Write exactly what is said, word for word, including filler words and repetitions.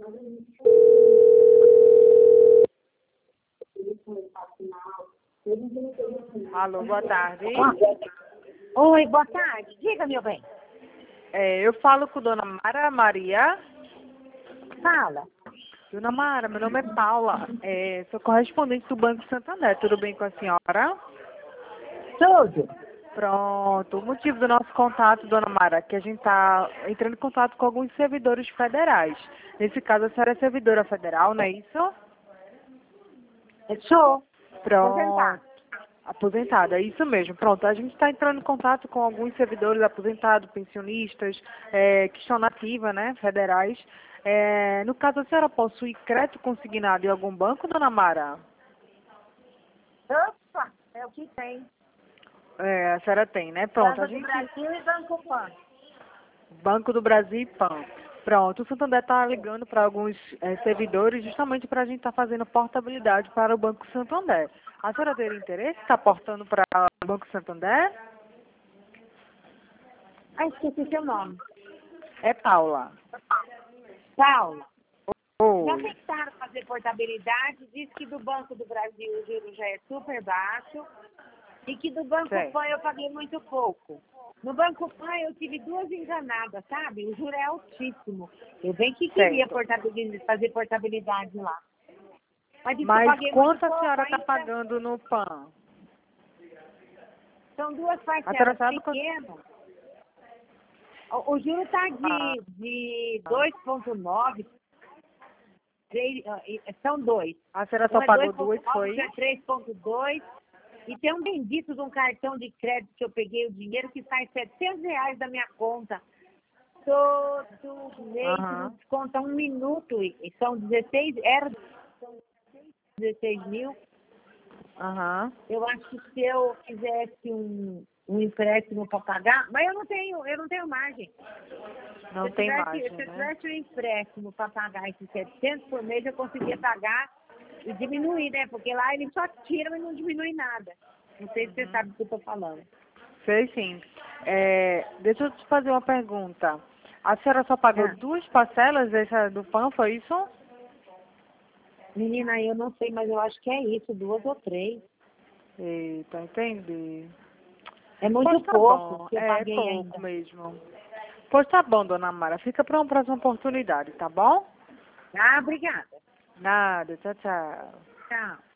Alô, boa tarde. Oi, boa tarde. Diga, meu bem. É, eu falo com Dona Mara Maria. Fala. Dona Mara, meu nome é Paula. É, sou correspondente do Banco Santander. Tudo bem com a senhora? Tudo. Pronto. O motivo do nosso contato, Dona Mara, é que a gente está entrando em contato com alguns servidores federais. Nesse caso, a senhora é servidora federal, não é isso? Eu sou. Pronto. Aposentada. Aposentada, é isso mesmo. Pronto, a gente está entrando em contato com alguns servidores aposentados, pensionistas, é, que estão na ativa, né, federais. É, no caso, a senhora possui crédito consignado em algum banco, Dona Mara? Opa, é o que tem. É, a senhora tem, né? Pronto, Banco a do gente... Brasil e Banco Pan. Banco do Brasil e PAN. Pronto, o Santander está ligando para alguns é, servidores justamente para a gente estar tá fazendo portabilidade para o Banco Santander. A senhora teria interesse em estar portando para o Banco Santander? Ah, esqueci seu nome. É Paula. Paula. Já Oi. tentaram fazer portabilidade, diz que do Banco do Brasil o juro já é super baixo e que do Banco Certo. Pan eu paguei muito pouco. No Banco Pan eu tive duas enganadas, sabe? O juro é altíssimo. Eu bem que queria Certo. portabilidade, fazer portabilidade lá. Mas disse que eu Mas paguei muito quanto a pouco, senhora está ainda pagando no PAN? são duas A senhora parcelas sabe quanto... pequenas. O, o juro está Ah, de, de dois vírgula nove, três, ah, e- são dois. a senhora Um só é pagou dois vírgula duas, nove, foi? outro é três vírgula dois. E tem um bendito de um cartão de crédito que eu peguei o dinheiro que sai setecentos reais da minha conta. Todo mês não Aham. desconta um minuto. E são dezesseis, era dezesseis mil. Aham. Eu acho que se eu fizesse um, um empréstimo para pagar, mas eu não tenho, eu não tenho margem. Se Não eu tem tivesse, margem, se eu né? tivesse um empréstimo para pagar esses setecentos por mês, eu conseguia pagar e diminuir, né? Porque lá eles só tiram e não diminui nada. Não sei se você Uhum. sabe do que eu estou falando. Sei sim. É, deixa eu te fazer uma pergunta. A senhora só pagou Ah, duas parcelas dessa do PAN, foi isso? menina, eu não sei, mas eu acho que é isso, duas ou três. Eita, entendi. É muito Pois tá pouco bom, que eu é paguei pouco ainda. mesmo. Pois tá bom, dona Mara. Fica para uma próxima oportunidade, tá bom? Ah, obrigada. Nada, tchau, tchau. Tchau.